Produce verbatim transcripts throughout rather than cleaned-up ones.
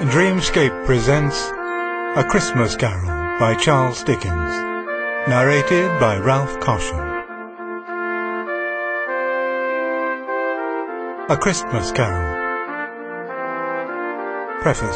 Dreamscape presents A Christmas Carol by Charles Dickens, narrated by Ralph Caution. A Christmas Carol. Preface.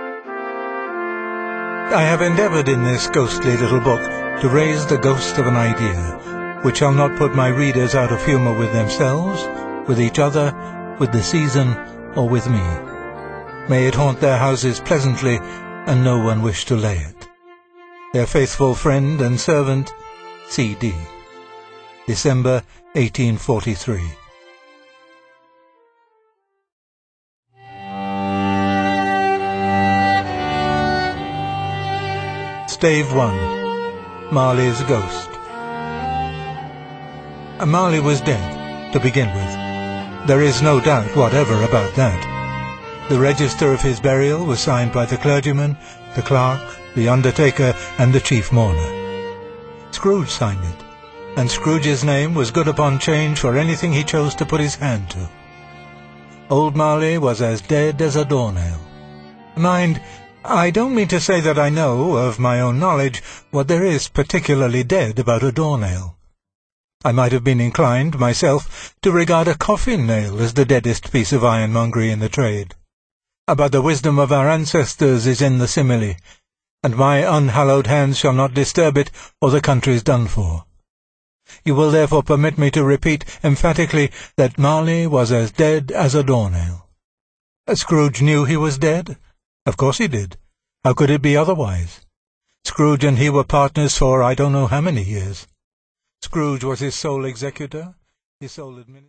I have endeavoured in this ghostly little book to raise the ghost of an idea, which shall not put my readers out of humour with themselves, with each other, with the season, or with me. May it haunt their houses pleasantly, and no one wish to lay it. Their faithful friend and servant, C D December eighteen forty-three. Stave one. Marley's Ghost. Marley was dead, to begin with. There is no doubt whatever about that. The register of his burial was signed by the clergyman, the clerk, the undertaker, and the chief mourner. Scrooge signed it, and Scrooge's name was good upon change for anything he chose to put his hand to. Old Marley was as dead as a doornail. Mind, I don't mean to say that I know, of my own knowledge, what there is particularly dead about a doornail. I might have been inclined, myself, to regard a coffin-nail as the deadest piece of ironmongery in the trade. But the wisdom of our ancestors is in the simile, and my unhallowed hands shall not disturb it, or the country's done for. You will therefore permit me to repeat emphatically that Marley was as dead as a doornail. Scrooge knew he was dead? Of course he did. How could it be otherwise? Scrooge and he were partners for I don't know how many years. Scrooge was his sole executor, his sole administrator.